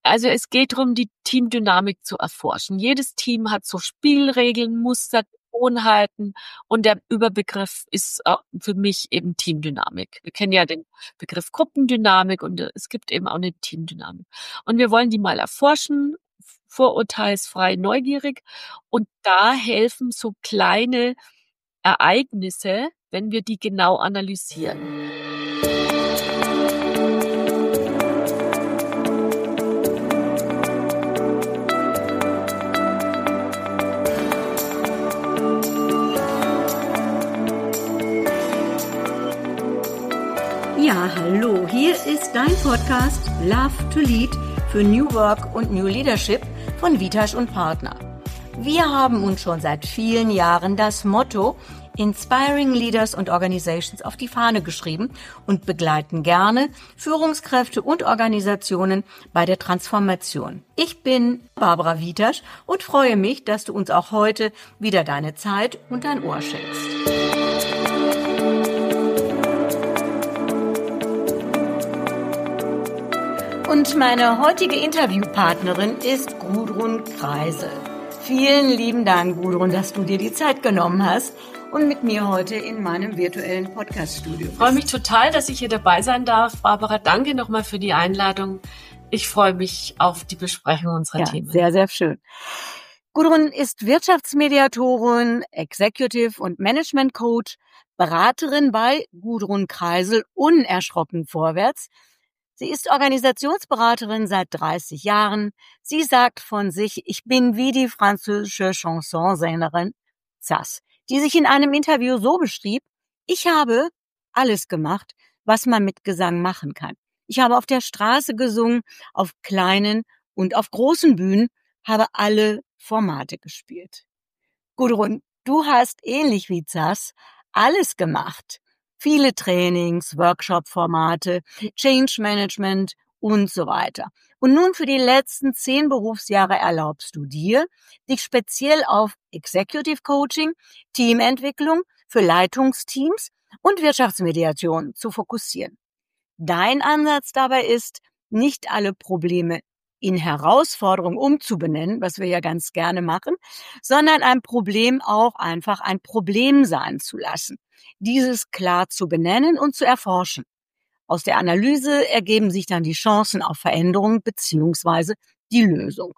Also es geht darum, die Teamdynamik zu erforschen. Jedes Team hat so Spielregeln, Muster, Gewohnheiten und der Überbegriff ist für mich eben Teamdynamik. Wir kennen ja den Begriff Gruppendynamik und es gibt eben auch eine Teamdynamik. Und wir wollen die mal erforschen, vorurteilsfrei, neugierig. Und da helfen so kleine Ereignisse, wenn wir die genau analysieren. Ja, hallo, hier ist dein Podcast Love to Lead für New Work und New Leadership von Vitasch und Partner. Wir haben uns schon seit vielen Jahren das Motto Inspiring Leaders and Organizations auf die Fahne geschrieben und begleiten gerne Führungskräfte und Organisationen bei der Transformation. Ich bin Barbara Vitasch und freue mich, dass du uns auch heute wieder deine Zeit und dein Ohr schenkst. Und meine heutige Interviewpartnerin ist Gudrun Kreisel. Vielen lieben Dank, Gudrun, dass du dir die Zeit genommen hast und mit mir heute in meinem virtuellen Podcast-Studio bist. Ich freue mich total, dass ich hier dabei sein darf. Barbara, danke nochmal für die Einladung. Ich freue mich auf die Besprechung unserer Themen. Sehr, sehr schön. Gudrun ist Wirtschaftsmediatorin, Executive- und Management-Coach, Beraterin bei Gudrun Kreisel unerschrocken vorwärts. Sie ist Organisationsberaterin seit 30 Jahren. Sie sagt von sich, ich bin wie die französische Chansonsängerin Sass, die sich in einem Interview so beschrieb: Ich habe alles gemacht, was man mit Gesang machen kann. Ich habe auf der Straße gesungen, auf kleinen und auf großen Bühnen, habe alle Formate gespielt. Gudrun, du hast ähnlich wie Sass alles gemacht. Viele Trainings, Workshop-Formate, Change Management und so weiter. Und nun für die letzten 10 Berufsjahre erlaubst du dir, dich speziell auf Executive Coaching, Teamentwicklung für Leitungsteams und Wirtschaftsmediation zu fokussieren. Dein Ansatz dabei ist, nicht alle Probleme in Herausforderung umzubenennen, was wir ja ganz gerne machen, sondern ein Problem auch einfach ein Problem sein zu lassen. Dieses klar zu benennen und zu erforschen. Aus der Analyse ergeben sich dann die Chancen auf Veränderung beziehungsweise die Lösung.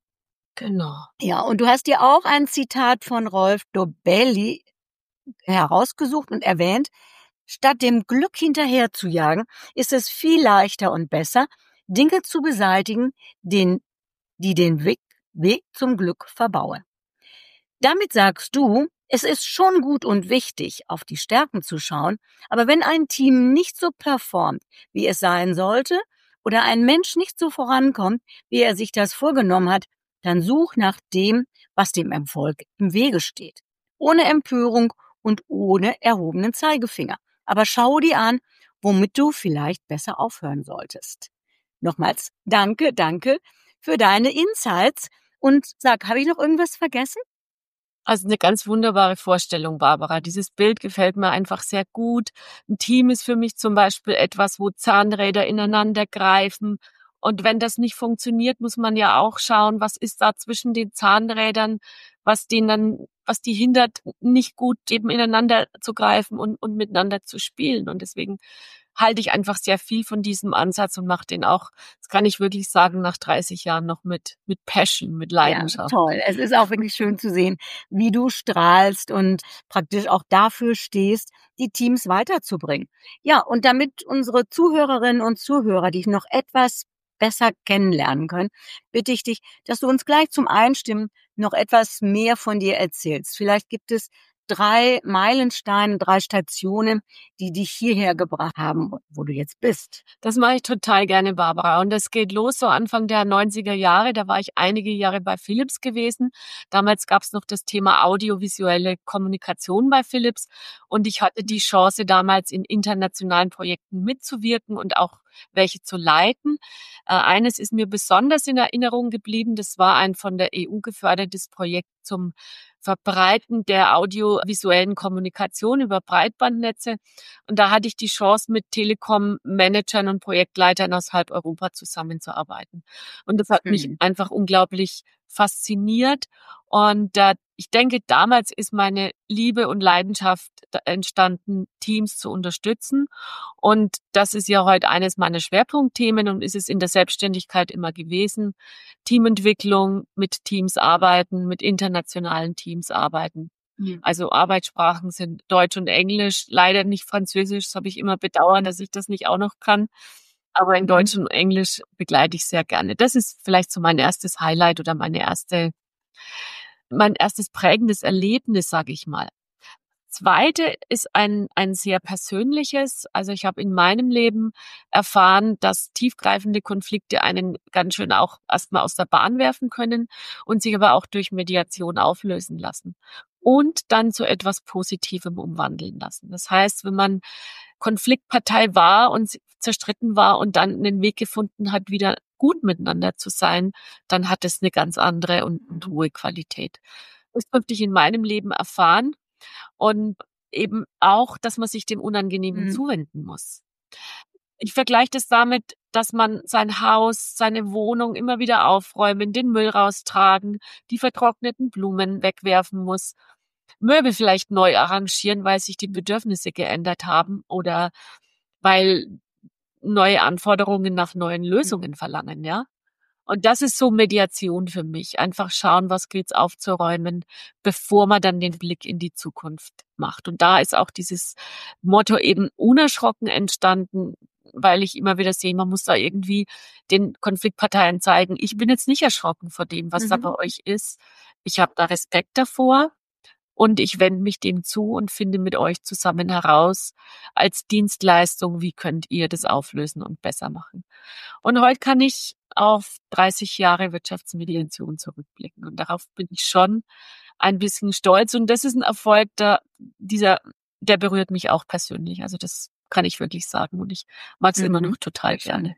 Genau. Ja, und du hast dir auch ein Zitat von Rolf Dobelli herausgesucht und erwähnt: Statt dem Glück hinterher zu jagen, ist es viel leichter und besser, Dinge zu beseitigen, die den Weg zum Glück verbauen. Damit sagst du, es ist schon gut und wichtig, auf die Stärken zu schauen, aber wenn ein Team nicht so performt, wie es sein sollte, oder ein Mensch nicht so vorankommt, wie er sich das vorgenommen hat, dann such nach dem, was dem Erfolg im Wege steht. Ohne Empörung und ohne erhobenen Zeigefinger. Aber schau dir an, womit du vielleicht besser aufhören solltest. Nochmals, danke für deine Insights. Und sag, habe ich noch irgendwas vergessen? Also eine ganz wunderbare Vorstellung, Barbara. Dieses Bild gefällt mir einfach sehr gut. Ein Team ist für mich zum Beispiel etwas, wo Zahnräder ineinander greifen. Und wenn das nicht funktioniert, muss man ja auch schauen, was ist da zwischen den Zahnrädern, was die hindert, nicht gut eben ineinander zu greifen und miteinander zu spielen. Und deswegen halte ich einfach sehr viel von diesem Ansatz und mache den auch, das kann ich wirklich sagen, nach 30 Jahren noch mit Passion, mit Leidenschaft. Ja, toll. Es ist auch wirklich schön zu sehen, wie du strahlst und praktisch auch dafür stehst, die Teams weiterzubringen. Ja, und damit unsere Zuhörerinnen und Zuhörer dich noch etwas besser kennenlernen können, bitte ich dich, dass du uns gleich zum Einstimmen noch etwas mehr von dir erzählst. Vielleicht gibt es 3 Meilensteine, 3 Stationen, die dich hierher gebracht haben, wo du jetzt bist. Das mache ich total gerne, Barbara. Und das geht los so Anfang der 90er Jahre. Da war ich einige Jahre bei Philips gewesen. Damals gab es noch das Thema audiovisuelle Kommunikation bei Philips. Und ich hatte die Chance, damals in internationalen Projekten mitzuwirken und auch welche zu leiten. Eines ist mir besonders in Erinnerung geblieben. Das war ein von der EU gefördertes Projekt zum Verbreiten der audiovisuellen Kommunikation über Breitbandnetze. Und da hatte ich die Chance, mit Telekom-Managern und Projektleitern aus halb Europa zusammenzuarbeiten. Und das hat mich einfach unglaublich fasziniert. Und ich denke, damals ist meine Liebe und Leidenschaft entstanden, Teams zu unterstützen. Und das ist ja heute eines meiner Schwerpunktthemen und ist es in der Selbstständigkeit immer gewesen. Teamentwicklung, mit Teams arbeiten, mit internationalen Teams arbeiten. Also Arbeitssprachen sind Deutsch und Englisch, leider nicht Französisch. Das habe ich immer bedauert, dass ich das nicht auch noch kann. Aber in Deutsch und Englisch begleite ich sehr gerne. Das ist vielleicht so mein erstes Highlight oder mein erstes prägendes Erlebnis, sage ich mal. Zweite ist ein sehr persönliches. Also ich habe in meinem Leben erfahren, dass tiefgreifende Konflikte einen ganz schön auch erstmal aus der Bahn werfen können und sich aber auch durch Mediation auflösen lassen und dann zu etwas Positivem umwandeln lassen. Das heißt, wenn man Konfliktpartei war und zerstritten war und dann einen Weg gefunden hat, wieder gut miteinander zu sein, dann hat es eine ganz andere und hohe Qualität. Das durfte ich in meinem Leben erfahren. Und eben auch, dass man sich dem Unangenehmen zuwenden muss. Ich vergleiche das damit, dass man sein Haus, seine Wohnung immer wieder aufräumen, den Müll raustragen, die vertrockneten Blumen wegwerfen muss, Möbel vielleicht neu arrangieren, weil sich die Bedürfnisse geändert haben oder weil neue Anforderungen nach neuen Lösungen verlangen, ja. Und das ist so Mediation für mich. Einfach schauen, was gilt's aufzuräumen, bevor man dann den Blick in die Zukunft macht. Und da ist auch dieses Motto eben unerschrocken entstanden, weil ich immer wieder sehe, man muss da irgendwie den Konfliktparteien zeigen, ich bin jetzt nicht erschrocken vor dem, was da bei euch ist. Ich habe da Respekt davor und ich wende mich dem zu und finde mit euch zusammen heraus als Dienstleistung, wie könnt ihr das auflösen und besser machen. Und heute kann ich auf 30 Jahre Wirtschaftsmediation zurückblicken. Und darauf bin ich schon ein bisschen stolz. Und das ist ein Erfolg, der berührt mich auch persönlich. Also das kann ich wirklich sagen. Und ich mag es immer noch total gerne.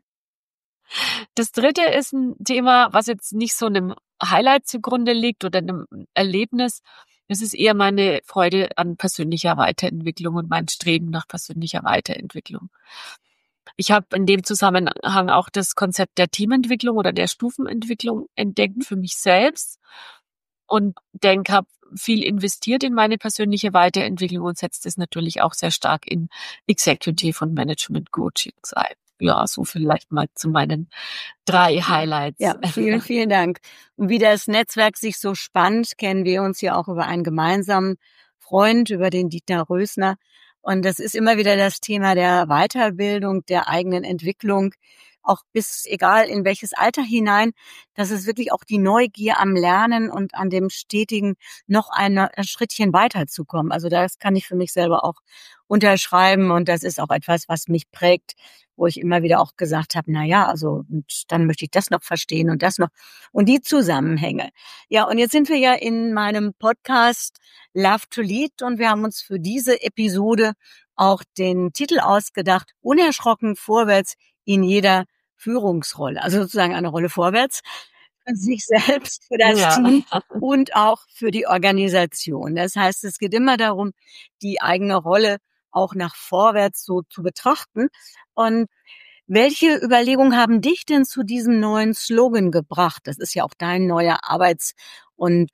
Das dritte ist ein Thema, was jetzt nicht so einem Highlight zugrunde liegt oder einem Erlebnis. Es ist eher meine Freude an persönlicher Weiterentwicklung und mein Streben nach persönlicher Weiterentwicklung. Ich habe in dem Zusammenhang auch das Konzept der Teamentwicklung oder der Stufenentwicklung entdeckt für mich selbst und habe viel investiert in meine persönliche Weiterentwicklung und setzt es natürlich auch sehr stark in Executive und Management Coachings ein. Ja, so vielleicht mal zu meinen 3 Highlights. Ja, vielen, vielen Dank. Und wie das Netzwerk sich so spannt, kennen wir uns ja auch über einen gemeinsamen Freund, über den Dietmar Rösner. Und das ist immer wieder das Thema der Weiterbildung, der eigenen Entwicklung, auch bis egal in welches Alter hinein, dass es wirklich auch die Neugier am Lernen und an dem stetigen noch ein Schrittchen weiterzukommen. Also das kann ich für mich selber auch unterschreiben und das ist auch etwas, was mich prägt, wo ich immer wieder auch gesagt habe, na ja, also und dann möchte ich das noch verstehen und das noch und die Zusammenhänge. Ja, und jetzt sind wir ja in meinem Podcast Love to Lead und wir haben uns für diese Episode auch den Titel ausgedacht, unerschrocken vorwärts in jeder Führungsrolle, also sozusagen eine Rolle vorwärts für sich selbst, für das Team und auch für die Organisation. Das heißt, es geht immer darum, die eigene Rolle auch nach vorwärts so zu betrachten. Und welche Überlegungen haben dich denn zu diesem neuen Slogan gebracht? Das ist ja auch dein neuer Arbeits- und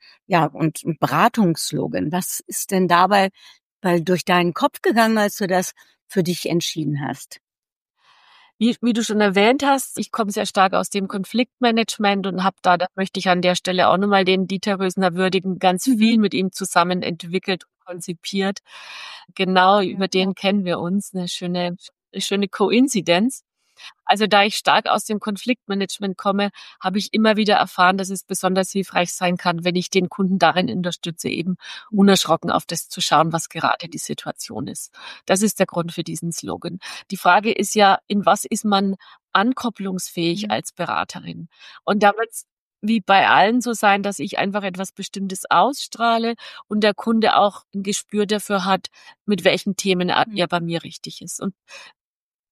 Beratungsslogan. Was ist denn dabei durch deinen Kopf gegangen, als du das für dich entschieden hast? Wie du schon erwähnt hast, ich komme sehr stark aus dem Konfliktmanagement und habe da möchte ich an der Stelle auch nochmal den Dieter Rösner würdigen, ganz viel mit ihm zusammen entwickelt und konzipiert. Genau, über den kennen wir uns, eine schöne Koinzidenz. Also da ich stark aus dem Konfliktmanagement komme, habe ich immer wieder erfahren, dass es besonders hilfreich sein kann, wenn ich den Kunden darin unterstütze, eben unerschrocken auf das zu schauen, was gerade die Situation ist. Das ist der Grund für diesen Slogan. Die Frage ist ja, in was ist man ankopplungsfähig als Beraterin? Und da wird es wie bei allen so sein, dass ich einfach etwas Bestimmtes ausstrahle und der Kunde auch ein Gespür dafür hat, mit welchen Themen er bei mir richtig ist. Und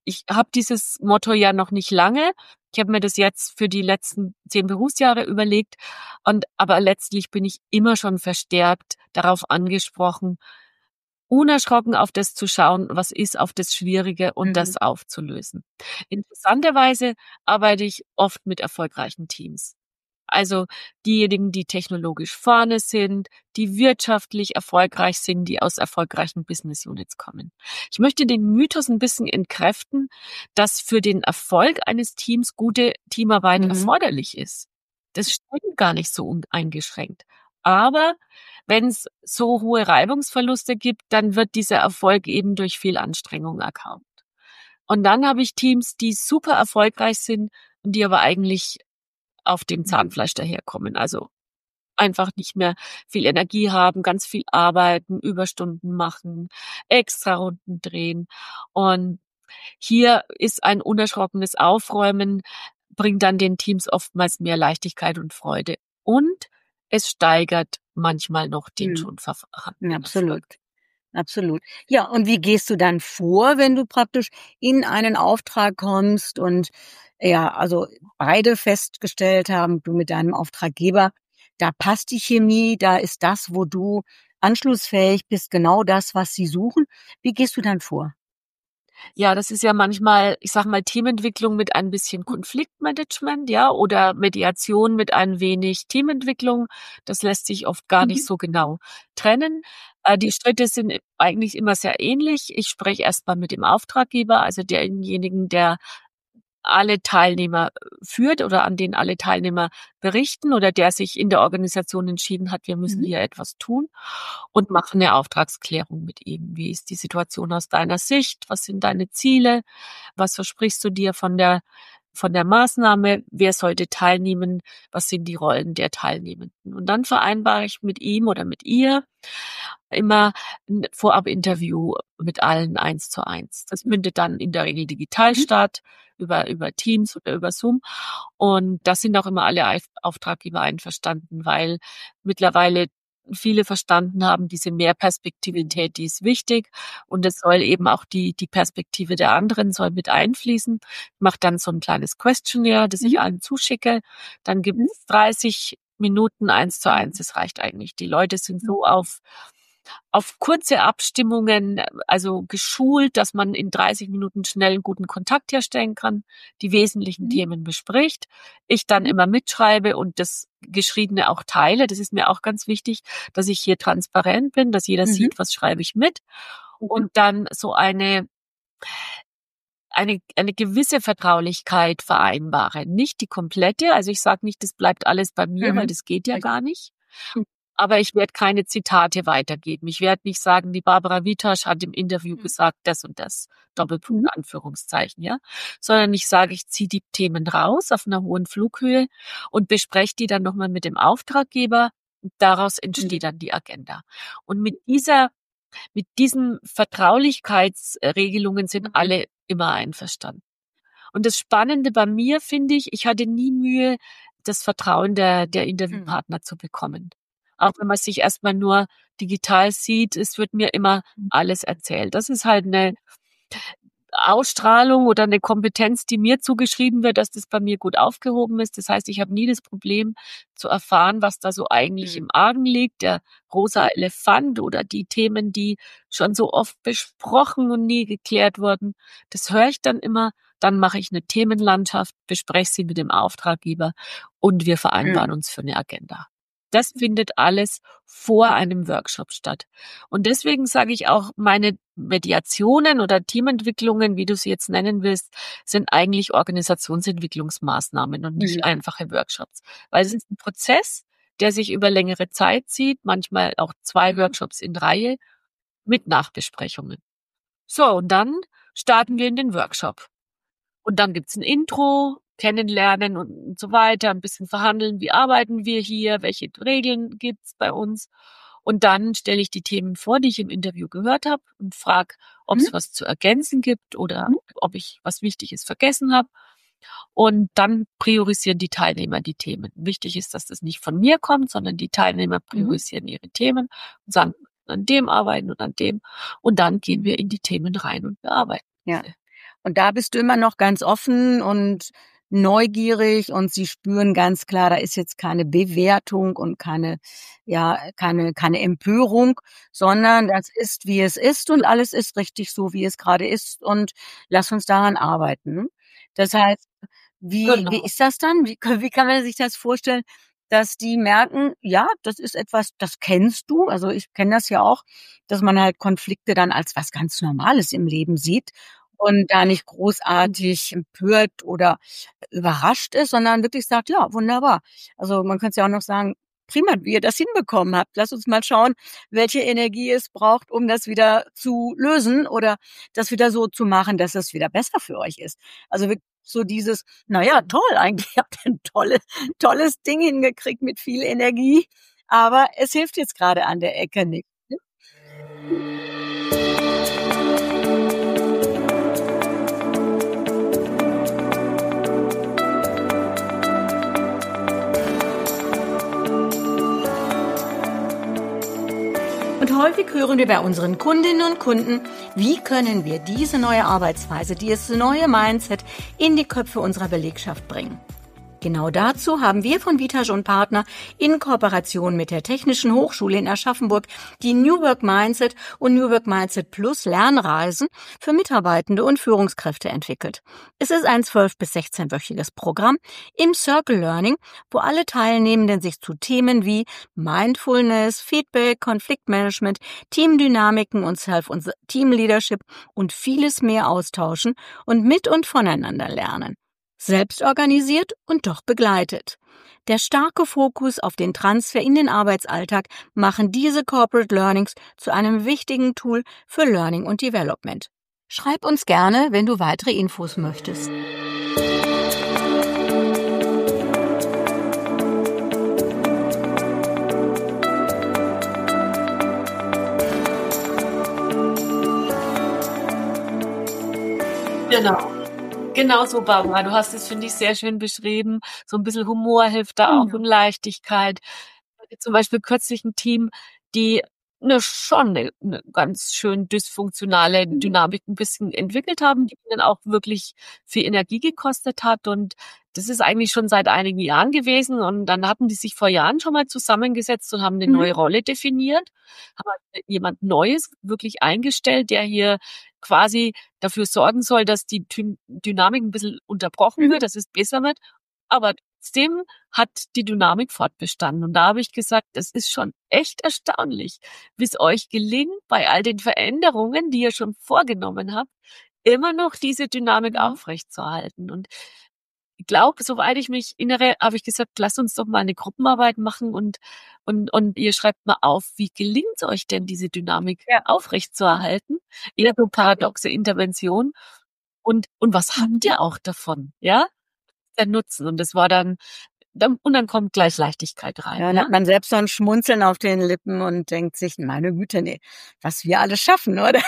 ich habe dieses Motto ja noch nicht lange. Ich habe mir das jetzt für die letzten 10 Berufsjahre überlegt aber letztlich bin ich immer schon verstärkt darauf angesprochen, unerschrocken auf das zu schauen, was ist, auf das Schwierige und das aufzulösen. Interessanterweise arbeite ich oft mit erfolgreichen Teams. Also diejenigen, die technologisch vorne sind, die wirtschaftlich erfolgreich sind, die aus erfolgreichen Business Units kommen. Ich möchte den Mythos ein bisschen entkräften, dass für den Erfolg eines Teams gute Teamarbeit erforderlich ist. Das stimmt gar nicht so uneingeschränkt. Aber wenn es so hohe Reibungsverluste gibt, dann wird dieser Erfolg eben durch viel Anstrengung erkauft. Und dann habe ich Teams, die super erfolgreich sind und die aber eigentlich auf dem Zahnfleisch daherkommen. Also einfach nicht mehr viel Energie haben, ganz viel arbeiten, Überstunden machen, Extrarunden drehen. Und hier ist ein unerschrockenes Aufräumen, bringt dann den Teams oftmals mehr Leichtigkeit und Freude. Und es steigert manchmal noch den schon vorhandenen Absolut. Erfolg. Absolut. Ja, und wie gehst du dann vor, wenn du praktisch in einen Auftrag kommst und ja, also beide festgestellt haben, du mit deinem Auftraggeber, da passt die Chemie, da ist das, wo du anschlussfähig bist, genau das, was sie suchen. Wie gehst du dann vor? Ja, das ist ja manchmal, ich sage mal, Teamentwicklung mit ein bisschen Konfliktmanagement, ja, oder Mediation mit ein wenig Teamentwicklung. Das lässt sich oft gar nicht so genau trennen. Die Schritte sind eigentlich immer sehr ähnlich. Ich spreche erstmal mit dem Auftraggeber, also denjenigen, der alle Teilnehmer führt oder an den alle Teilnehmer berichten oder der sich in der Organisation entschieden hat, wir müssen hier etwas tun und machen eine Auftragsklärung mit ihm. Wie ist die Situation aus deiner Sicht? Was sind deine Ziele? Was versprichst du dir von der Maßnahme? Wer sollte teilnehmen? Was sind die Rollen der Teilnehmenden? Und dann vereinbare ich mit ihm oder mit ihr immer ein Vorab-Interview mit allen 1:1. Das mündet dann in der Regel digital statt, über Teams oder über Zoom. Und da sind auch immer alle Auftraggeber einverstanden, weil mittlerweile viele verstanden haben, diese Mehrperspektivität, die ist wichtig. Und es soll eben auch die Perspektive der anderen soll mit einfließen. Ich mache dann so ein kleines Questionnaire, das ich allen zuschicke. Dann gibt es 30 Minuten 1:1. Das reicht eigentlich. Die Leute sind so auf kurze Abstimmungen, also geschult, dass man in 30 Minuten schnell einen guten Kontakt herstellen kann, die wesentlichen Themen bespricht, ich dann immer mitschreibe und das Geschriebene auch teile. Das ist mir auch ganz wichtig, dass ich hier transparent bin, dass jeder sieht, was schreibe ich mit und dann so eine gewisse Vertraulichkeit vereinbare. Nicht die komplette, also ich sage nicht, das bleibt alles bei mir, weil das geht ja gar nicht. Aber ich werde keine Zitate weitergeben. Ich werde nicht sagen, die Barbara Witasch hat im Interview gesagt, das und das, Doppelpunkt, Anführungszeichen, ja. Sondern ich sage, ich ziehe die Themen raus auf einer hohen Flughöhe und bespreche die dann nochmal mit dem Auftraggeber. Daraus entsteht dann die Agenda. Und mit diesen Vertraulichkeitsregelungen sind alle immer einverstanden. Und das Spannende bei mir finde ich hatte nie Mühe, das Vertrauen der Interviewpartner zu bekommen. Auch wenn man sich erstmal nur digital sieht, es wird mir immer alles erzählt. Das ist halt eine Ausstrahlung oder eine Kompetenz, die mir zugeschrieben wird, dass das bei mir gut aufgehoben ist. Das heißt, ich habe nie das Problem zu erfahren, was da so eigentlich im Argen liegt, der rosa Elefant oder die Themen, die schon so oft besprochen und nie geklärt wurden. Das höre ich dann immer. Dann mache ich eine Themenlandschaft, bespreche sie mit dem Auftraggeber und wir vereinbaren uns für eine Agenda. Das findet alles vor einem Workshop statt. Und deswegen sage ich auch, meine Mediationen oder Teamentwicklungen, wie du sie jetzt nennen willst, sind eigentlich Organisationsentwicklungsmaßnahmen und nicht einfache Workshops. Weil es ist ein Prozess, der sich über längere Zeit zieht, manchmal auch 2 Workshops in Reihe mit Nachbesprechungen. So, und dann starten wir in den Workshop. Und dann gibt's ein Intro, kennenlernen und so weiter, ein bisschen verhandeln, wie arbeiten wir hier, welche Regeln gibt's bei uns. Und dann stelle ich die Themen vor, die ich im Interview gehört habe und frage, ob es was zu ergänzen gibt oder ob ich was Wichtiges vergessen habe. Und dann priorisieren die Teilnehmer die Themen. Wichtig ist, dass das nicht von mir kommt, sondern die Teilnehmer priorisieren ihre Themen und sagen, an dem arbeiten und an dem. Und dann gehen wir in die Themen rein und bearbeiten. Ja. Und da bist du immer noch ganz offen und neugierig und sie spüren ganz klar, da ist jetzt keine Bewertung und keine Empörung, sondern das ist, wie es ist und alles ist richtig so, wie es gerade ist und lass uns daran arbeiten. Das heißt, wie Genau. ist das dann? Wie kann man sich das vorstellen, dass die merken, ja, das ist etwas, das kennst du. Also ich kenne das ja auch, dass man halt Konflikte dann als was ganz Normales im Leben sieht und da nicht großartig empört oder überrascht ist, sondern wirklich sagt, ja, wunderbar. Also man könnte ja auch noch sagen, prima, wie ihr das hinbekommen habt. Lass uns mal schauen, welche Energie es braucht, um das wieder zu lösen oder das wieder so zu machen, dass es wieder besser für euch ist. Also wirklich so dieses, na ja, toll, eigentlich habt ihr ein tolles Ding hingekriegt mit viel Energie, aber es hilft jetzt gerade an der Ecke nicht. Und häufig hören wir bei unseren Kundinnen und Kunden, wie können wir diese neue Arbeitsweise, dieses neue Mindset in die Köpfe unserer Belegschaft bringen. Genau dazu haben wir von Vitage und Partner in Kooperation mit der Technischen Hochschule in Aschaffenburg die New Work Mindset und New Work Mindset Plus Lernreisen für Mitarbeitende und Führungskräfte entwickelt. Es ist ein 12- bis 16-wöchiges Programm im Circle Learning, wo alle Teilnehmenden sich zu Themen wie Mindfulness, Feedback, Konfliktmanagement, Teamdynamiken und Self- und Teamleadership und vieles mehr austauschen und mit und voneinander lernen. Selbst organisiert und doch begleitet. Der starke Fokus auf den Transfer in den Arbeitsalltag machen diese Corporate Learnings zu einem wichtigen Tool für Learning und Development. Schreib uns gerne, wenn du weitere Infos möchtest. Genau. Genau so, Barbara. Du hast es, finde ich, sehr schön beschrieben. So ein bisschen Humor hilft da auch und Leichtigkeit. Ich hatte zum Beispiel kürzlich ein Team, die schon eine ganz schön dysfunktionale Dynamik ein bisschen entwickelt haben, die ihnen auch wirklich viel Energie gekostet hat. Und das ist eigentlich schon seit einigen Jahren gewesen. Und dann hatten die sich vor Jahren schon mal zusammengesetzt und haben eine neue Rolle definiert, haben halt jemand Neues wirklich eingestellt, der hier quasi dafür sorgen soll, dass die Dynamik ein bisschen unterbrochen wird, dass es besser wird. Aber trotzdem hat die Dynamik fortbestanden. Und da habe ich gesagt, das ist schon echt erstaunlich, wie es euch gelingt, bei all den Veränderungen, die ihr schon vorgenommen habt, immer noch diese Dynamik aufrechtzuerhalten. Und ich glaube, soweit ich mich erinnere, habe ich gesagt, lasst uns doch mal eine Gruppenarbeit machen und ihr schreibt mal auf, wie gelingt es euch denn, diese Dynamik aufrechtzuerhalten? Eher so paradoxe Intervention. Und was habt ihr auch davon? Ja? Der Nutzen. Und das war und dann kommt gleich Leichtigkeit rein. Ja, dann hat man selbst so ein Schmunzeln auf den Lippen und denkt sich, meine Güte, nee, was wir alles schaffen, oder?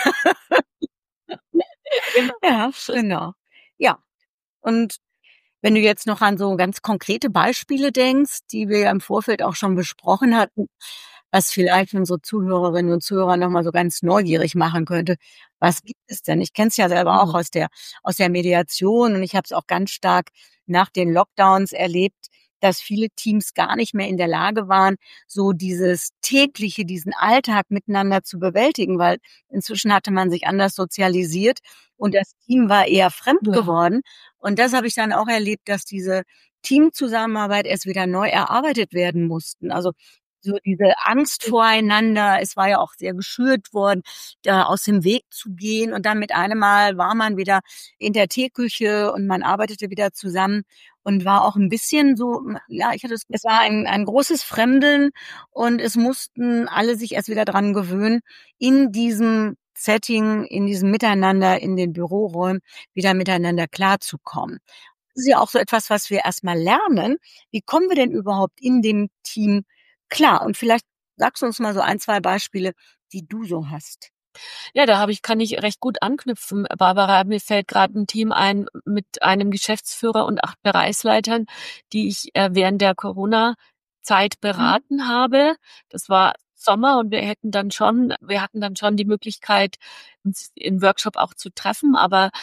Genau. Ja, genau. Ja, und wenn du jetzt noch an so ganz konkrete Beispiele denkst, die wir ja im Vorfeld auch schon besprochen hatten, was vielleicht unsere Zuhörerinnen und Zuhörer noch mal so ganz neugierig machen könnte. Was gibt es denn? Ich kenne es ja selber auch aus der Mediation und ich habe es auch ganz stark nach den Lockdowns erlebt, dass viele Teams gar nicht mehr in der Lage waren, so diesen Alltag miteinander zu bewältigen, weil inzwischen hatte man sich anders sozialisiert und das Team war eher fremd geworden. Und das habe ich dann auch erlebt, dass diese Teamzusammenarbeit erst wieder neu erarbeitet werden mussten. Also so diese Angst voreinander, es war ja auch sehr geschürt worden, da aus dem Weg zu gehen. Und dann mit einem Mal war man wieder in der Teeküche und man arbeitete wieder zusammen und war auch ein bisschen so, ja, es war ein großes Fremdeln und es mussten alle sich erst wieder dran gewöhnen, in diesem Setting, in diesem Miteinander, in den Büroräumen wieder miteinander klarzukommen. Das ist ja auch so etwas, was wir erstmal lernen. Wie kommen wir denn überhaupt in dem Team klar? Und vielleicht sagst du uns mal so ein, zwei Beispiele, die du so hast. Ja, kann ich recht gut anknüpfen, Barbara. Mir fällt gerade ein Team ein mit einem Geschäftsführer und 8 Bereichsleitern, die ich während der Corona-Zeit beraten habe. Das war Sommer und wir hatten dann schon die Möglichkeit, uns im Workshop auch zu treffen, aber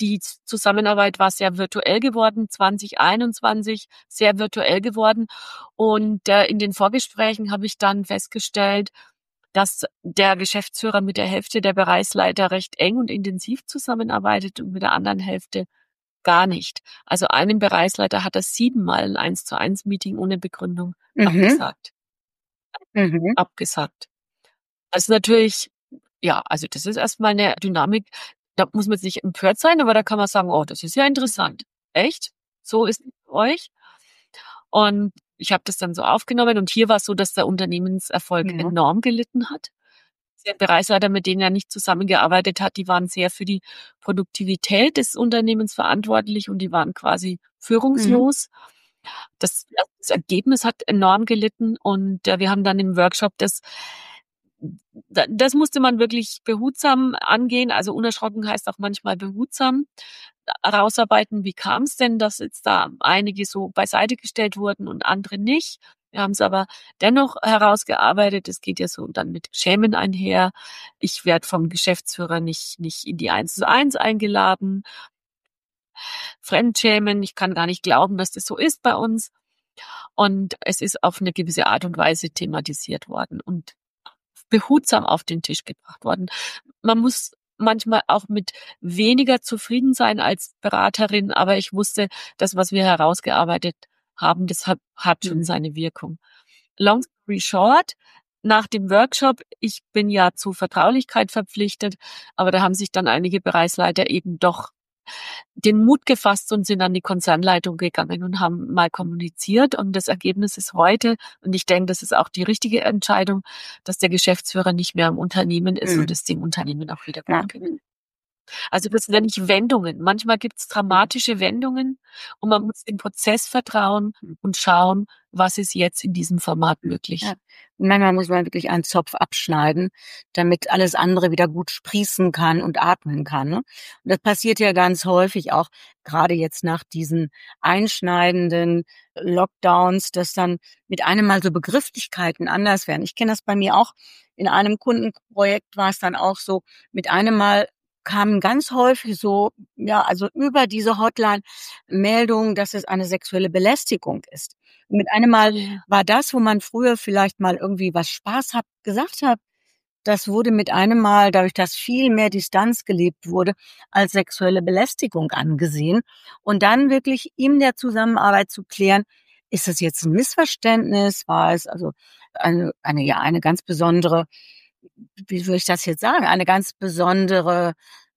die Zusammenarbeit war sehr virtuell geworden, 2021 sehr virtuell geworden. Und in den Vorgesprächen habe ich dann festgestellt, dass der Geschäftsführer mit der Hälfte der Bereichsleiter recht eng und intensiv zusammenarbeitet und mit der anderen Hälfte gar nicht. Also einem Bereichsleiter hat er 7-mal ein 1:1 Meeting ohne Begründung abgesagt. Abgesagt. Also natürlich, ja, also das ist erstmal eine Dynamik, da muss man jetzt nicht empört sein, aber da kann man sagen, oh, das ist ja interessant. Echt? So ist es bei euch? Und ich habe das dann so aufgenommen und hier war es so, dass der Unternehmenserfolg enorm gelitten hat. Der Bereichsleiter, mit denen er nicht zusammengearbeitet hat, die waren sehr für die Produktivität des Unternehmens verantwortlich und die waren quasi führungslos. Das Ergebnis hat enorm gelitten und wir haben dann im Workshop das musste man wirklich behutsam angehen. Also unerschrocken heißt auch manchmal behutsam herausarbeiten. Wie kam es denn, dass jetzt da einige so beiseite gestellt wurden und andere nicht? Wir haben es aber dennoch herausgearbeitet. Es geht ja so dann mit Schämen einher. Ich werde vom Geschäftsführer nicht in die 1:1 eingeladen. Fremdschämen. Ich kann gar nicht glauben, dass das so ist bei uns. Und es ist auf eine gewisse Art und Weise thematisiert worden und behutsam auf den Tisch gebracht worden. Man muss manchmal auch mit weniger zufrieden sein als Beraterin, aber ich wusste, das, was wir herausgearbeitet haben, das hat schon seine Wirkung. Long story short, nach dem Workshop, ich bin ja zur Vertraulichkeit verpflichtet, aber da haben sich dann einige Bereichsleiter eben doch den Mut gefasst und sind an die Konzernleitung gegangen und haben mal kommuniziert. Und das Ergebnis ist heute, und ich denke, das ist auch die richtige Entscheidung, dass der Geschäftsführer nicht mehr im Unternehmen ist und es dem Unternehmen auch wieder gut geht. Also das nenne ich Wendungen. Manchmal gibt es dramatische Wendungen und man muss dem Prozess vertrauen und schauen, was ist jetzt in diesem Format möglich. Ja. Und manchmal muss man wirklich einen Zopf abschneiden, damit alles andere wieder gut sprießen kann und atmen kann. Ne? Und das passiert ja ganz häufig auch, gerade jetzt nach diesen einschneidenden Lockdowns, dass dann mit einem Mal so Begrifflichkeiten anders werden. Ich kenne das bei mir auch. In einem Kundenprojekt war es dann auch so, mit einem Mal kamen ganz häufig so, ja, also über diese Hotline Meldungen, dass es eine sexuelle Belästigung ist. Und mit einem Mal war das, wo man früher vielleicht mal irgendwie was Spaß gesagt hat, das wurde mit einem Mal, dadurch, dass viel mehr Distanz gelebt wurde, als sexuelle Belästigung angesehen. Und dann wirklich in der Zusammenarbeit zu klären, ist es jetzt ein Missverständnis? War es also eine ganz besondere, wie soll ich das jetzt sagen, eine ganz besondere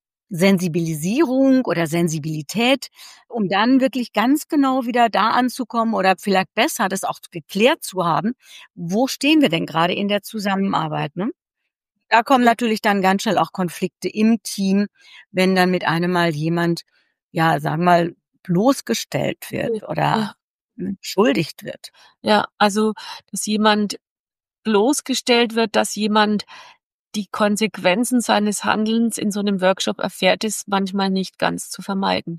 Sensibilisierung oder Sensibilität, um dann wirklich ganz genau wieder da anzukommen oder vielleicht besser, das auch geklärt zu haben, wo stehen wir denn gerade in der Zusammenarbeit, ne? Da kommen natürlich dann ganz schnell auch Konflikte im Team, wenn dann mit einem Mal jemand, ja, sagen wir mal, bloßgestellt wird oder beschuldigt wird. Ja, also, dass jemand bloßgestellt wird, dass jemand die Konsequenzen seines Handelns in so einem Workshop erfährt, ist manchmal nicht ganz zu vermeiden.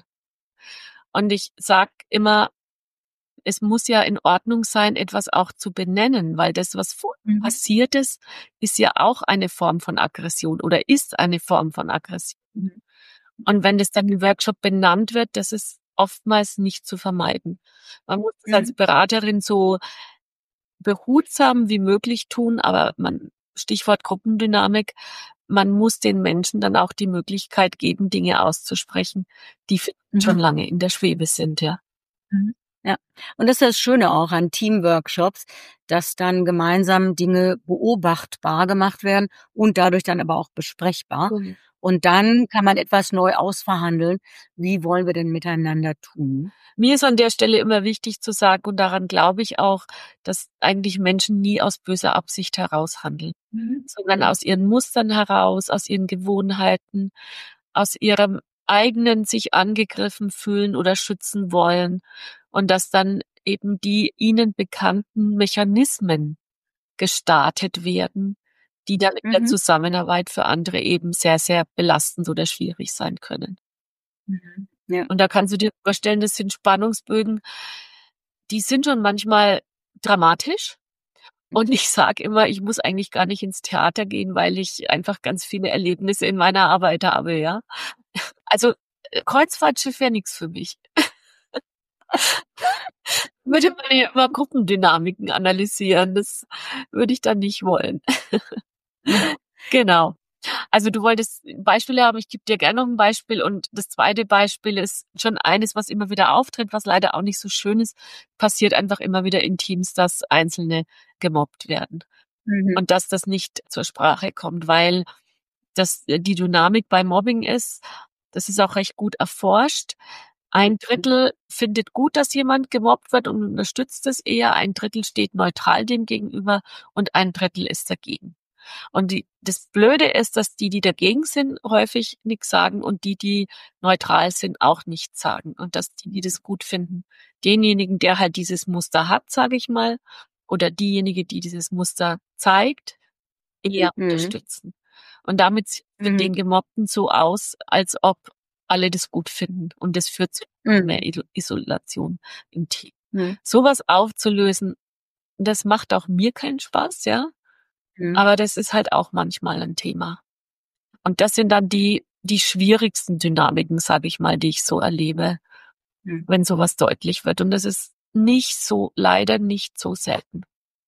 Und ich sage immer, es muss ja in Ordnung sein, etwas auch zu benennen, weil das, was passiert ist ja auch eine Form von Aggression oder ist eine Form von Aggression. Und wenn das dann im Workshop benannt wird, das ist oftmals nicht zu vermeiden. Man muss das als Beraterin so behutsam wie möglich tun, aber Stichwort Gruppendynamik, man muss den Menschen dann auch die Möglichkeit geben, Dinge auszusprechen, die schon lange in der Schwebe sind, ja. Ja, und das ist das Schöne auch an Teamworkshops, dass dann gemeinsam Dinge beobachtbar gemacht werden und dadurch dann aber auch besprechbar. Und dann kann man etwas neu ausverhandeln. Wie wollen wir denn miteinander tun? Mir ist an der Stelle immer wichtig zu sagen, und daran glaube ich auch, dass eigentlich Menschen nie aus böser Absicht heraus handeln, sondern aus ihren Mustern heraus, aus ihren Gewohnheiten, aus ihrem eigenen sich angegriffen fühlen oder schützen wollen und dass dann eben die ihnen bekannten Mechanismen gestartet werden, die dann in der Zusammenarbeit für andere eben sehr, sehr belastend oder schwierig sein können. Ja. Und da kannst du dir vorstellen, das sind Spannungsbögen, die sind schon manchmal dramatisch. Und ich sage immer, ich muss eigentlich gar nicht ins Theater gehen, weil ich einfach ganz viele Erlebnisse in meiner Arbeit habe, ja. Also Kreuzfahrtschiff wäre nichts für mich. Würde man ja immer Gruppendynamiken analysieren. Das würde ich dann nicht wollen. Genau. Also du wolltest Beispiele haben, ich gebe dir gerne noch ein Beispiel. Und das zweite Beispiel ist schon eines, was immer wieder auftritt, was leider auch nicht so schön ist, passiert einfach immer wieder in Teams, dass Einzelne gemobbt werden. Und dass das nicht zur Sprache kommt, weil das die Dynamik bei Mobbing ist, das ist auch recht gut erforscht. 1/3 findet gut, dass jemand gemobbt wird und unterstützt es eher, 1/3 steht neutral dem gegenüber und 1/3 ist dagegen. Und das Blöde ist, dass die dagegen sind, häufig nichts sagen und die neutral sind, auch nichts sagen. Und dass die das gut finden, denjenigen, der halt dieses Muster hat, sage ich mal, oder diejenige, die dieses Muster zeigt, eher unterstützen. Und damit sieht es mit den Gemobbten so aus, als ob alle das gut finden. Und das führt zu mehr Isolation im Team. Sowas aufzulösen, das macht auch mir keinen Spaß, ja. Aber das ist halt auch manchmal ein Thema. Und das sind dann die schwierigsten Dynamiken, sage ich mal, die ich so erlebe, wenn sowas deutlich wird. Und das ist leider nicht so selten.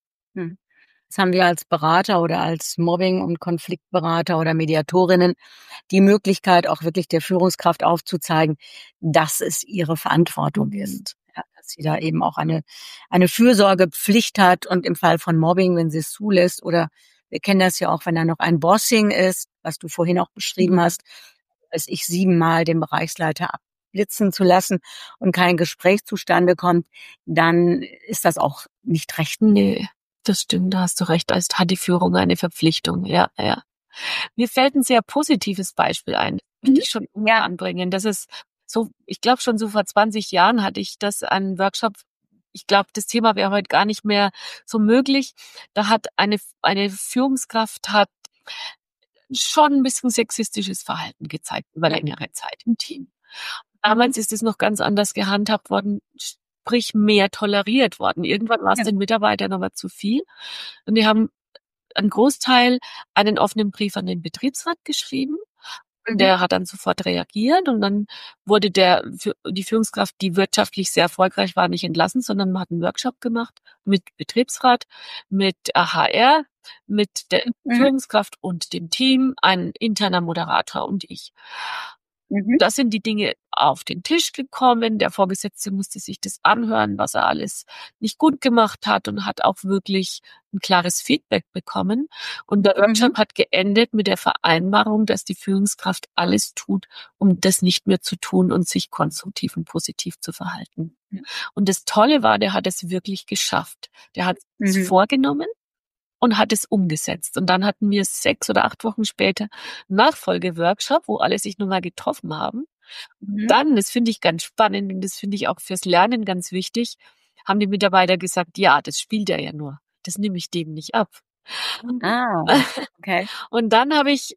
Jetzt haben wir als Berater oder als Mobbing- und Konfliktberater oder Mediatorinnen die Möglichkeit, auch wirklich der Führungskraft aufzuzeigen, dass es ihre Verantwortung ist. Ja, dass sie da eben auch eine Fürsorgepflicht hat und im Fall von Mobbing, wenn sie es zulässt, oder wir kennen das ja auch, wenn da noch ein Bossing ist, was du vorhin auch beschrieben hast, als ich 7-mal den Bereichsleiter abblitzen zu lassen und kein Gespräch zustande kommt, dann ist das auch nicht recht. Nee. Das stimmt, da hast du recht. Da hat die Führung eine Verpflichtung. Ja, ja. Mir fällt ein sehr positives Beispiel ein. Das will ich schon anbringen. Das ist so, ich glaube schon so vor 20 Jahren hatte ich das einen Workshop. Ich glaube, das Thema wäre heute gar nicht mehr so möglich. Da hat eine Führungskraft hat schon ein bisschen sexistisches Verhalten gezeigt über längere Zeit im Team. Damals ist es noch ganz anders gehandhabt worden, sprich mehr toleriert worden. Irgendwann war es den Mitarbeitern aber zu viel. Und die haben einen Großteil einen offenen Brief an den Betriebsrat geschrieben. Und der hat dann sofort reagiert und dann wurde die Führungskraft, die wirtschaftlich sehr erfolgreich war, nicht entlassen, sondern man hat einen Workshop gemacht mit Betriebsrat, mit HR, mit der Führungskraft und dem Team, ein interner Moderator und ich. Da sind die Dinge auf den Tisch gekommen. Der Vorgesetzte musste sich das anhören, was er alles nicht gut gemacht hat und hat auch wirklich ein klares Feedback bekommen. Und der Workshop hat geendet mit der Vereinbarung, dass die Führungskraft alles tut, um das nicht mehr zu tun und sich konstruktiv und positiv zu verhalten. Und das Tolle war, der hat es wirklich geschafft. Der hat es vorgenommen und hat es umgesetzt. Und dann hatten wir 6 oder 8 Wochen später einen Nachfolgeworkshop, wo alle sich nochmal getroffen haben. Dann, das finde ich ganz spannend und das finde ich auch fürs Lernen ganz wichtig, haben die Mitarbeiter gesagt, ja, das spielt er ja nur. Das nehme ich dem nicht ab. Okay. Und dann habe ich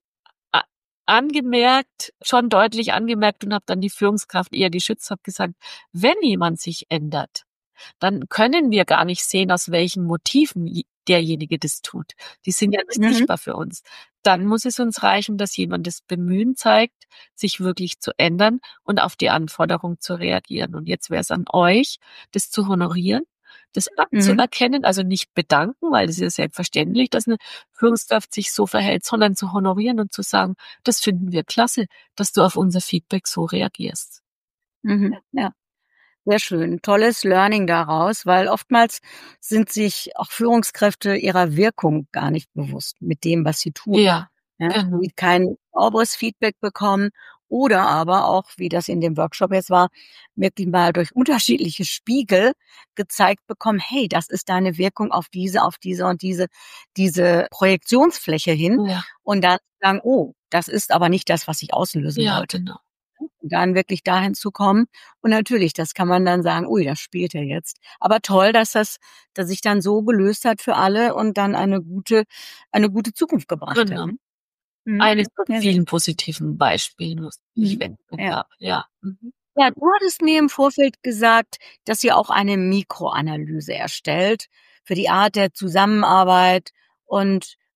schon deutlich angemerkt und habe dann die Führungskraft eher geschützt, habe gesagt, wenn jemand sich ändert, dann können wir gar nicht sehen, aus welchen Motiven derjenige das tut. Die sind ja nicht sichtbar für uns. Dann muss es uns reichen, dass jemand das Bemühen zeigt, sich wirklich zu ändern und auf die Anforderung zu reagieren. Und jetzt wäre es an euch, das zu honorieren, das anzuerkennen, also nicht bedanken, weil das ist ja selbstverständlich, dass eine Führungskraft sich so verhält, sondern zu honorieren und zu sagen, das finden wir klasse, dass du auf unser Feedback so reagierst. Ja. Sehr schön. Tolles Learning daraus, weil oftmals sind sich auch Führungskräfte ihrer Wirkung gar nicht bewusst mit dem, was sie tun. Ja. Die kein sauberes Feedback bekommen oder aber auch, wie das in dem Workshop jetzt war, wirklich mal durch unterschiedliche Spiegel gezeigt bekommen, hey, das ist deine Wirkung auf diese und diese Projektionsfläche hin. Ja. Und dann sagen, oh, das ist aber nicht das, was ich auslösen wollte. Genau. Und dann wirklich dahin zu kommen. Und natürlich, das kann man dann sagen, ui, das spielt er jetzt. Aber toll, dass sich dann so gelöst hat für alle und dann eine gute Zukunft gebracht hat. Genau. Eines von vielen positiven Beispielen, was ich habe. Ja. Ja, du hattest mir im Vorfeld gesagt, dass ihr auch eine Mikroanalyse erstellt für die Art der Zusammenarbeit und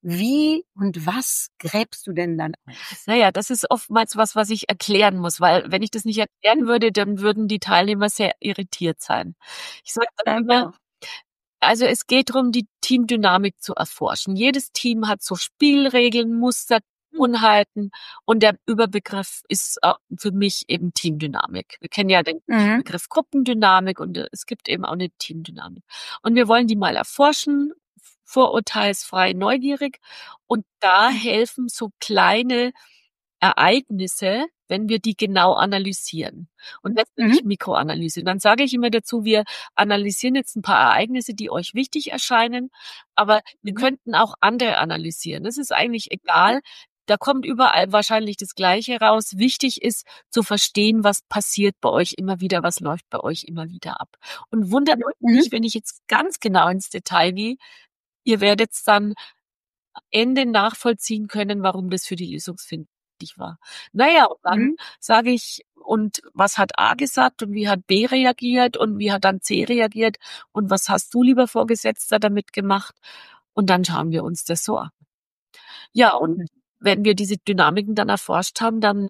Wie und was gräbst du denn dann aus? Naja, das ist oftmals was ich erklären muss, weil wenn ich das nicht erklären würde, dann würden die Teilnehmer sehr irritiert sein. Ich sage dann Ja, immer, genau. also es geht darum, die Teamdynamik zu erforschen. Jedes Team hat so Spielregeln, Muster, Gewohnheiten und der Überbegriff ist für mich eben Teamdynamik. Wir kennen ja den Mhm. Begriff Gruppendynamik und es gibt eben auch eine Teamdynamik. Und wir wollen die mal erforschen, vorurteilsfrei, neugierig. Und da helfen so kleine Ereignisse, wenn wir die genau analysieren. Und Mhm. letztendlich Mikroanalyse. Dann sage ich immer dazu, wir analysieren jetzt ein paar Ereignisse, die euch wichtig erscheinen, aber wir Mhm. könnten auch andere analysieren. Das ist eigentlich egal. Da kommt überall wahrscheinlich das Gleiche raus. Wichtig ist zu verstehen, was passiert bei euch immer wieder, was läuft bei euch immer wieder ab. Und wundert euch Mhm. nicht, wenn ich jetzt ganz genau ins Detail gehe. Ihr werdet's dann Ende nachvollziehen können, warum das für die Lösungsfindung wichtig war. Naja, und dann Mhm. sage ich, und was hat A gesagt und wie hat B reagiert und wie hat dann C reagiert und was hast du, lieber Vorgesetzter, damit gemacht? Und dann schauen wir uns das so an. Ja, und wenn wir diese Dynamiken dann erforscht haben, dann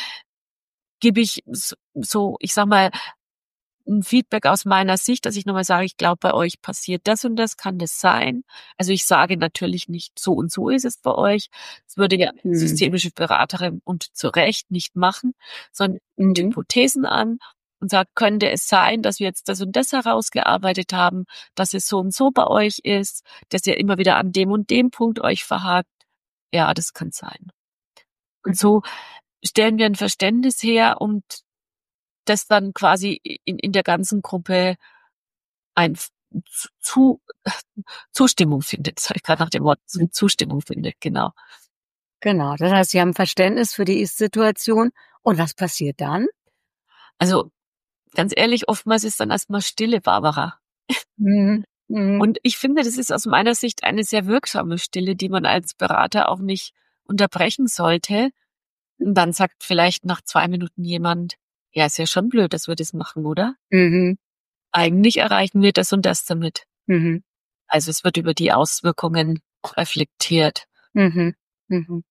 gebe ich so, ich sag mal, ein Feedback aus meiner Sicht, dass ich nochmal sage, ich glaube, bei euch passiert das und das, kann das sein? Also ich sage natürlich nicht, so und so ist es bei euch. Das würde ja eine Mhm. systemische Beraterin und zu Recht nicht machen, sondern nimmt Mhm. Hypothesen an und sagt, könnte es sein, dass wir jetzt das und das herausgearbeitet haben, dass es so und so bei euch ist, dass ihr immer wieder an dem und dem Punkt euch verhakt? Ja, das kann sein. Und Mhm. so stellen wir ein Verständnis her und das dann quasi in der ganzen Gruppe ein zu Zustimmung findet. Das habe ich gerade nach dem Wort Zustimmung findet, genau. Genau. Das heißt, Sie haben Verständnis für die Ist-Situation. Und was passiert dann? Also ganz ehrlich, oftmals ist dann erstmal Stille, Barbara. Mhm. Mhm. Und ich finde, das ist aus meiner Sicht eine sehr wirksame Stille, die man als Berater auch nicht unterbrechen sollte. Und dann sagt vielleicht nach 2 Minuten jemand, ja, ist ja schon blöd, dass wir das machen, oder? Mhm. Eigentlich erreichen wir das und das damit. Mhm. Also es wird über die Auswirkungen reflektiert. Mhm. Mhm.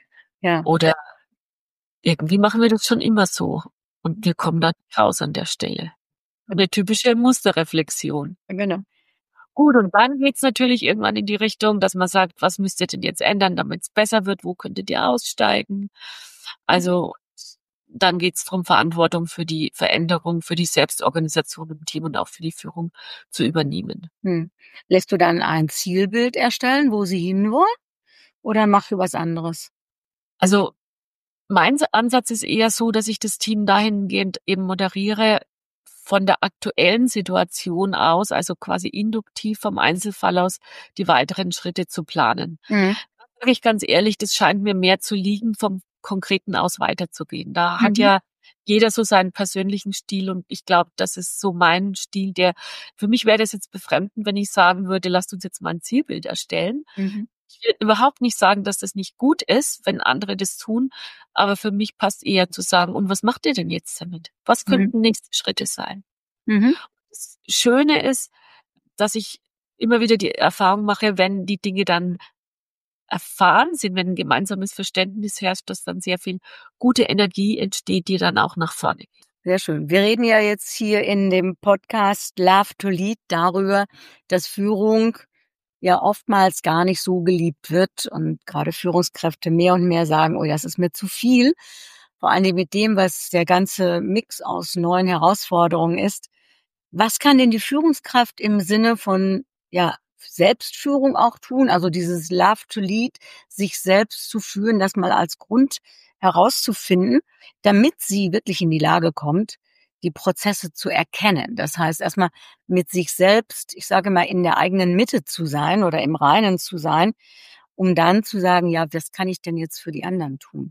Ja, Oder irgendwie machen wir das schon immer so. Und wir kommen da nicht raus an der Stelle. Eine typische Musterreflexion. genau. Gut, und dann geht's natürlich irgendwann in die Richtung, dass man sagt, was müsst ihr denn jetzt ändern, damit's besser wird? Wo könntet ihr aussteigen? Also dann geht's drum, Verantwortung für die Veränderung, für die Selbstorganisation im Team und auch für die Führung zu übernehmen. Hm. Lässt du dann ein Zielbild erstellen, wo Sie hinwollen, oder machst du was anderes? Also mein Ansatz ist eher so, dass ich das Team dahingehend eben moderiere, von der aktuellen Situation aus, also quasi induktiv vom Einzelfall aus, die weiteren Schritte zu planen. Mhm. Da sage ich ganz ehrlich, das scheint mir mehr zu liegen, vom Konkreten aus weiterzugehen. Da hat Mhm. ja jeder so seinen persönlichen Stil und ich glaube, das ist so mein Stil, der für mich wäre das jetzt befremdend, wenn ich sagen würde, lasst uns jetzt mal ein Zielbild erstellen. Mhm. Ich will überhaupt nicht sagen, dass das nicht gut ist, wenn andere das tun, aber für mich passt eher zu sagen, und was macht ihr denn jetzt damit? Was Mhm. könnten nächste Schritte sein? Mhm. Das Schöne ist, dass ich immer wieder die Erfahrung mache, wenn die Dinge dann erfahren sind, wenn ein gemeinsames Verständnis herrscht, dass dann sehr viel gute Energie entsteht, die dann auch nach vorne geht. Sehr schön. Wir reden ja jetzt hier in dem Podcast Love to Lead darüber, dass Führung ja oftmals gar nicht so geliebt wird und gerade Führungskräfte mehr und mehr sagen, oh, das ist mir zu viel. Vor allem mit dem, was der ganze Mix aus neuen Herausforderungen ist. Was kann denn die Führungskraft im Sinne von, ja, Selbstführung auch tun? Also dieses Love to Lead, sich selbst zu führen, das mal als Grund herauszufinden, damit sie wirklich in die Lage kommt, die Prozesse zu erkennen. Das heißt, erstmal mit sich selbst, ich sage mal, in der eigenen Mitte zu sein oder im Reinen zu sein, um dann zu sagen, ja, was kann ich denn jetzt für die anderen tun?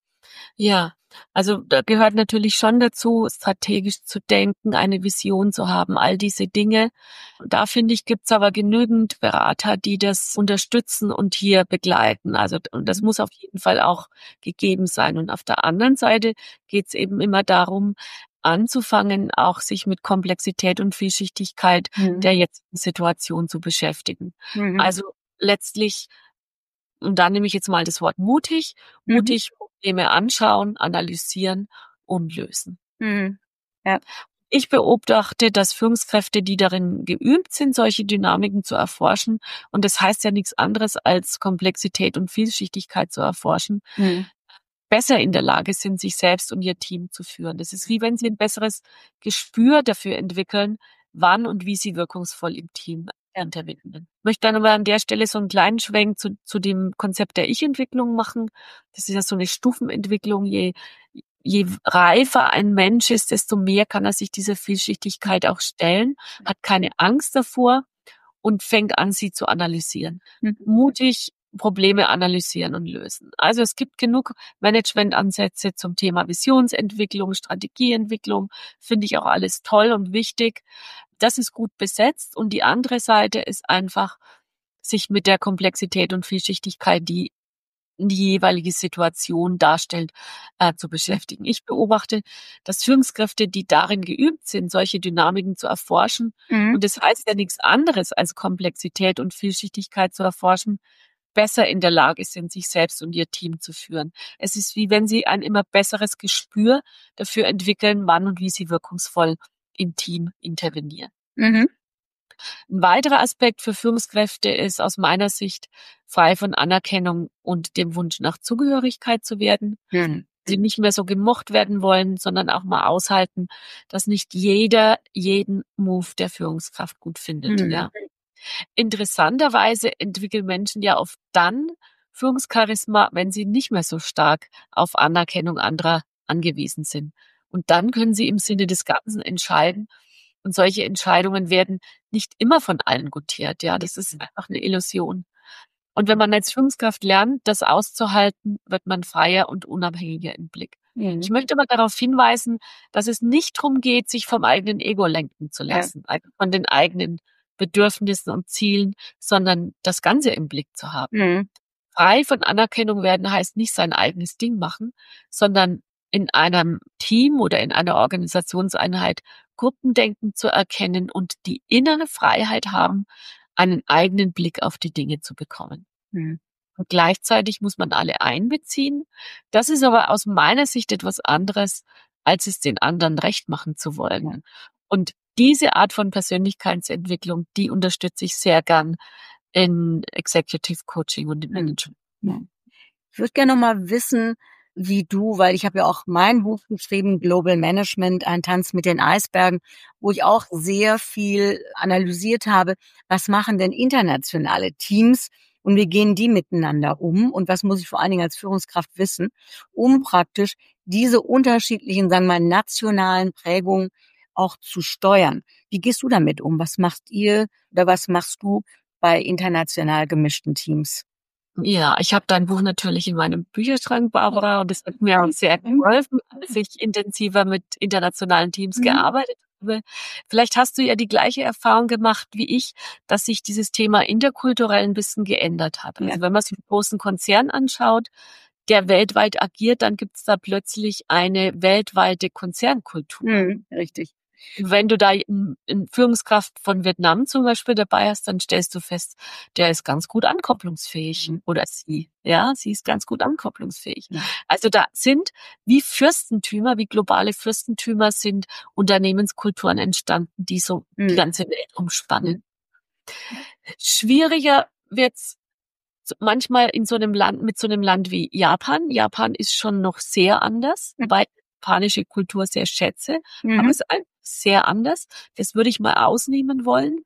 Ja, also da gehört natürlich schon dazu, strategisch zu denken, eine Vision zu haben, all diese Dinge. Da finde ich, gibt's aber genügend Berater, die das unterstützen und hier begleiten. Also und das muss auf jeden Fall auch gegeben sein. Und auf der anderen Seite geht's eben immer darum, anzufangen, auch sich mit Komplexität und Vielschichtigkeit Mhm. der jetzigen Situation zu beschäftigen. Mhm. Also letztlich Und da nehme ich jetzt mal das Wort mutig. Mutig Probleme anschauen, analysieren und lösen. Ja. Ich beobachte, dass Führungskräfte, die darin geübt sind, solche Dynamiken zu erforschen, und das heißt ja nichts anderes als Komplexität und Vielschichtigkeit zu erforschen, besser in der Lage sind, sich selbst und ihr Team zu führen. Das ist wie wenn sie ein besseres Gespür dafür entwickeln, wann und wie sie wirkungsvoll im Team intervenieren. Ich möchte dann aber an der Stelle so einen kleinen Schwenk zu dem Konzept der Ich-Entwicklung machen. Das ist ja so eine Stufenentwicklung. Je reifer ein Mensch ist, desto mehr kann er sich dieser Vielschichtigkeit auch stellen, hat keine Angst davor und fängt an, sie zu analysieren. Mutig Probleme analysieren und lösen. Also es gibt genug Managementansätze zum Thema Visionsentwicklung, Strategieentwicklung, finde ich auch alles toll und wichtig. Das ist gut besetzt, und die andere Seite ist einfach, sich mit der Komplexität und Vielschichtigkeit, die jeweilige Situation darstellt, zu beschäftigen. Ich beobachte, dass Führungskräfte, die darin geübt sind, solche Dynamiken zu erforschen, und das heißt ja nichts anderes als Komplexität und Vielschichtigkeit zu erforschen, besser in der Lage sind, sich selbst und ihr Team zu führen. Es ist wie wenn sie ein immer besseres Gespür dafür entwickeln, wann und wie sie wirkungsvoll im Team intervenieren. Ein weiterer Aspekt für Führungskräfte ist aus meiner Sicht, frei von Anerkennung und dem Wunsch nach Zugehörigkeit zu werden. Sie nicht mehr so gemocht werden wollen, sondern auch mal aushalten, dass nicht jeder jeden Move der Führungskraft gut findet. Ja. Interessanterweise entwickeln Menschen ja oft dann Führungscharisma, wenn sie nicht mehr so stark auf Anerkennung anderer angewiesen sind. Und dann können sie im Sinne des Ganzen entscheiden. Und solche Entscheidungen werden nicht immer von allen gutiert. Ja, das ist einfach eine Illusion. Und wenn man als Führungskraft lernt, das auszuhalten, wird man freier und unabhängiger im Blick. Ich möchte aber darauf hinweisen, dass es nicht darum geht, sich vom eigenen Ego lenken zu lassen, also von den eigenen Bedürfnissen und Zielen, sondern das Ganze im Blick zu haben. Frei von Anerkennung werden heißt nicht sein eigenes Ding machen, sondern in einem Team oder in einer Organisationseinheit Gruppendenken zu erkennen und die innere Freiheit haben, einen eigenen Blick auf die Dinge zu bekommen. Und gleichzeitig muss man alle einbeziehen. Das ist aber aus meiner Sicht etwas anderes, als es den anderen recht machen zu wollen. Und diese Art von Persönlichkeitsentwicklung, die unterstütze ich sehr gern in Executive Coaching und im Management. Ich würde gerne noch mal wissen, wie du, weil ich habe ja auch mein Buch geschrieben, Global Management, ein Tanz mit den Eisbergen, wo ich auch sehr viel analysiert habe, was machen denn internationale Teams und wie gehen die miteinander um und was muss ich vor allen Dingen als Führungskraft wissen, um praktisch diese unterschiedlichen, sagen wir mal, nationalen Prägungen auch zu steuern. Wie gehst du damit um? Was macht ihr oder was machst du bei international gemischten Teams? Ja, ich habe dein Buch natürlich in meinem Bücherschrank, Barbara, und es hat mir auch sehr geholfen, als ich intensiver mit internationalen Teams gearbeitet habe. Vielleicht hast du ja die gleiche Erfahrung gemacht wie ich, dass sich dieses Thema interkulturell ein bisschen geändert hat. Also wenn man sich einen großen Konzern anschaut, der weltweit agiert, dann gibt es da plötzlich eine weltweite Konzernkultur. Richtig. Wenn du da eine Führungskraft von Vietnam zum Beispiel dabei hast, dann stellst du fest, der ist ganz gut ankopplungsfähig. Oder sie. Ja, sie ist ganz gut ankopplungsfähig. Also da sind wie Fürstentümer, wie globale Fürstentümer sind Unternehmenskulturen entstanden, die so die ganze Welt umspannen. Schwieriger wird's manchmal in so einem Land, mit so einem Land wie Japan. Japan ist schon noch sehr anders, weil ich die japanische Kultur sehr schätze, aber es ist einfach sehr anders. Das würde ich mal ausnehmen wollen.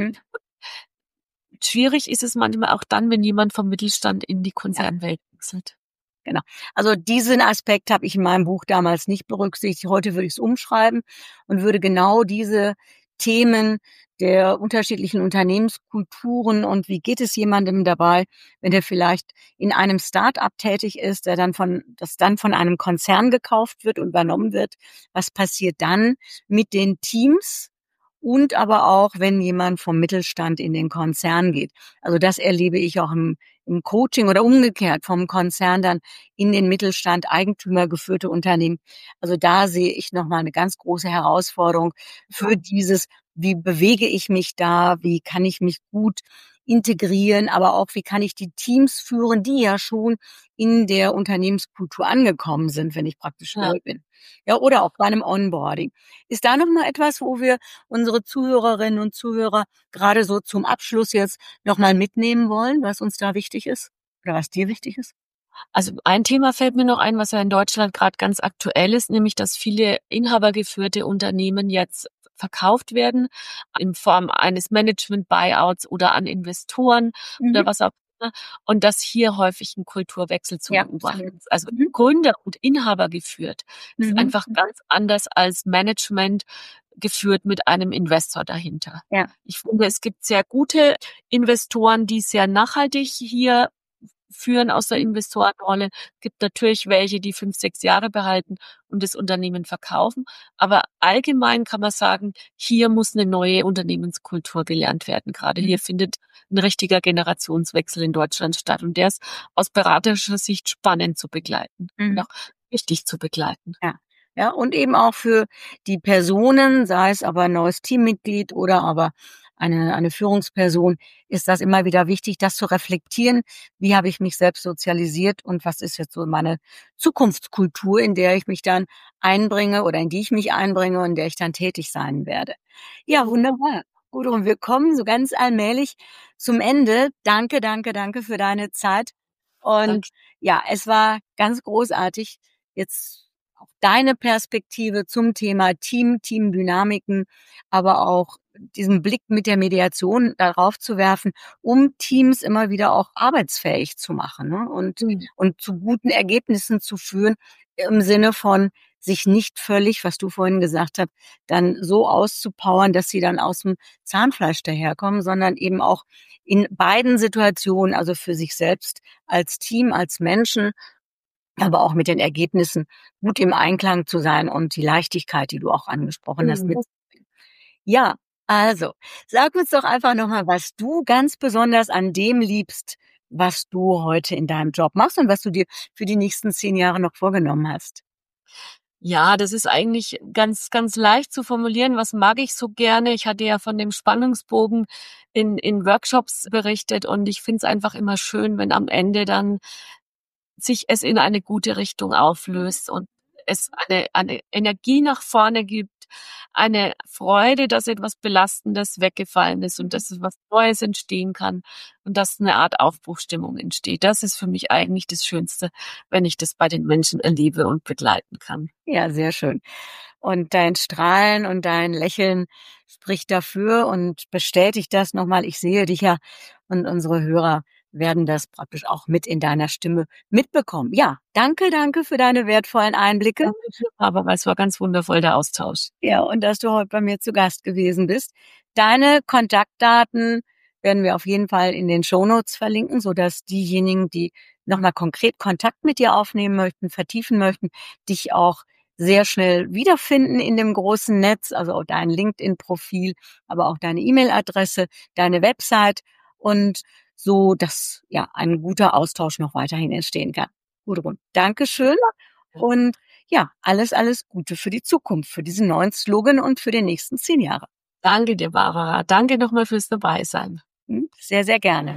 Schwierig ist es manchmal auch dann, wenn jemand vom Mittelstand in die Konzernwelt wechselt. Genau. Also diesen Aspekt habe ich in meinem Buch damals nicht berücksichtigt. Heute würde ich es umschreiben und würde genau diese Themen der unterschiedlichen Unternehmenskulturen und wie geht es jemandem dabei, wenn der vielleicht in einem Start-up tätig ist, das dann von einem Konzern gekauft wird und übernommen wird. Was passiert dann mit den Teams? Und aber auch, wenn jemand vom Mittelstand in den Konzern geht. Also das erlebe ich auch im Coaching oder umgekehrt vom Konzern dann in den Mittelstand, eigentümergeführte Unternehmen. Also da sehe ich nochmal eine ganz große Herausforderung für dieses, wie bewege ich mich da, wie kann ich mich gut integrieren, aber auch, wie kann ich die Teams führen, die ja schon in der Unternehmenskultur angekommen sind, wenn ich praktisch Ja. neu bin. Ja, oder auch bei einem Onboarding. Ist da noch mal etwas, wo wir unsere Zuhörerinnen und Zuhörer gerade so zum Abschluss jetzt noch mal mitnehmen wollen, was uns da wichtig ist oder was dir wichtig ist? Also ein Thema fällt mir noch ein, was ja in Deutschland gerade ganz aktuell ist, nämlich dass viele inhabergeführte Unternehmen jetzt verkauft werden in Form eines Management-Buyouts oder an Investoren oder was auch immer. Und dass hier häufig ein Kulturwechsel zu Ja, beobachten absolut. ist. Also Gründer und Inhaber geführt ist Mhm. einfach ganz anders als Management geführt mit einem Investor dahinter. Ja. Ich finde, es gibt sehr gute Investoren, die sehr nachhaltig hier führen aus der Investorenrolle. Gibt natürlich welche, die 5, 6 Jahre behalten und das Unternehmen verkaufen. Aber allgemein kann man sagen, hier muss eine neue Unternehmenskultur gelernt werden. Gerade hier findet ein richtiger Generationswechsel in Deutschland statt. Und der ist aus beraterischer Sicht spannend zu begleiten und auch wichtig zu begleiten. Ja. Ja, und eben auch für die Personen, sei es aber ein neues Teammitglied oder aber eine Führungsperson, ist das immer wieder wichtig, das zu reflektieren. Wie habe ich mich selbst sozialisiert und was ist jetzt so meine Zukunftskultur, in der ich mich dann einbringe oder in die ich mich einbringe und in der ich dann tätig sein werde. Ja, wunderbar. Gut, und wir kommen so ganz allmählich zum Ende. Danke, danke, danke für deine Zeit. Und Danke. ja, es war ganz großartig, jetzt auch deine Perspektive zum Thema Teamdynamiken, aber auch diesen Blick mit der Mediation darauf zu werfen, um Teams immer wieder auch arbeitsfähig zu machen, ne? Und zu guten Ergebnissen zu führen, im Sinne von sich nicht völlig, was du vorhin gesagt hast, dann so auszupowern, dass sie dann aus dem Zahnfleisch daherkommen, sondern eben auch in beiden Situationen, also für sich selbst als Team, als Menschen, aber auch mit den Ergebnissen gut im Einklang zu sein und die Leichtigkeit, die du auch angesprochen hast, mitzubringen. Ja, also, sag uns doch einfach nochmal, was du ganz besonders an dem liebst, was du heute in deinem Job machst und was du dir für die nächsten 10 Jahre noch vorgenommen hast. Ja, das ist eigentlich ganz, ganz leicht zu formulieren. Was mag ich so gerne? Ich hatte ja von dem Spannungsbogen in Workshops berichtet und ich finde es einfach immer schön, wenn am Ende dann sich es in eine gute Richtung auflöst und es eine Energie nach vorne gibt, eine Freude, dass etwas Belastendes weggefallen ist und dass was Neues entstehen kann und dass eine Art Aufbruchsstimmung entsteht. Das ist für mich eigentlich das Schönste, wenn ich das bei den Menschen erlebe und begleiten kann. Ja, sehr schön. Und dein Strahlen und dein Lächeln spricht dafür und bestätigt das nochmal. Ich sehe dich ja und unsere Hörer werden das praktisch auch mit in deiner Stimme mitbekommen. Ja, danke, danke für deine wertvollen Einblicke. Aber es war ganz wundervoll, der Austausch. Ja, und dass du heute bei mir zu Gast gewesen bist. Deine Kontaktdaten werden wir auf jeden Fall in den Shownotes verlinken, sodass diejenigen, die nochmal konkret Kontakt mit dir aufnehmen möchten, vertiefen möchten, dich auch sehr schnell wiederfinden in dem großen Netz, also auch dein LinkedIn-Profil, aber auch deine E-Mail-Adresse, deine Website und so, dass ja ein guter Austausch noch weiterhin entstehen kann. Gudrun, Dankeschön und ja, alles, alles Gute für die Zukunft, für diesen neuen Slogan und für die nächsten 10 Jahre. Danke dir, Barbara. Danke nochmal fürs Dabeisein. Sehr, sehr gerne.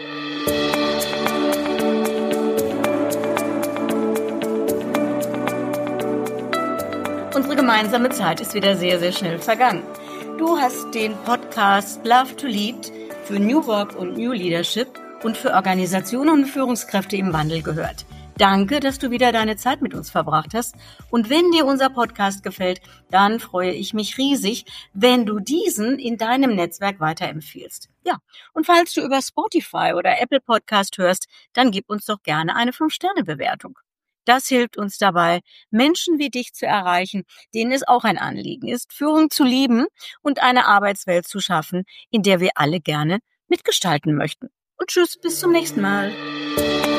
Unsere gemeinsame Zeit ist wieder sehr, sehr schnell vergangen. Du hast den Podcast Love to Lead für New Work und New Leadership und für Organisationen und Führungskräfte im Wandel gehört. Danke, dass du wieder deine Zeit mit uns verbracht hast. Und wenn dir unser Podcast gefällt, dann freue ich mich riesig, wenn du diesen in deinem Netzwerk weiterempfiehlst. Ja, und falls du über Spotify oder Apple Podcast hörst, dann gib uns doch gerne eine 5-Sterne-Bewertung. Das hilft uns dabei, Menschen wie dich zu erreichen, denen es auch ein Anliegen ist, Führung zu lieben und eine Arbeitswelt zu schaffen, in der wir alle gerne mitgestalten möchten. Und tschüss, bis zum nächsten Mal.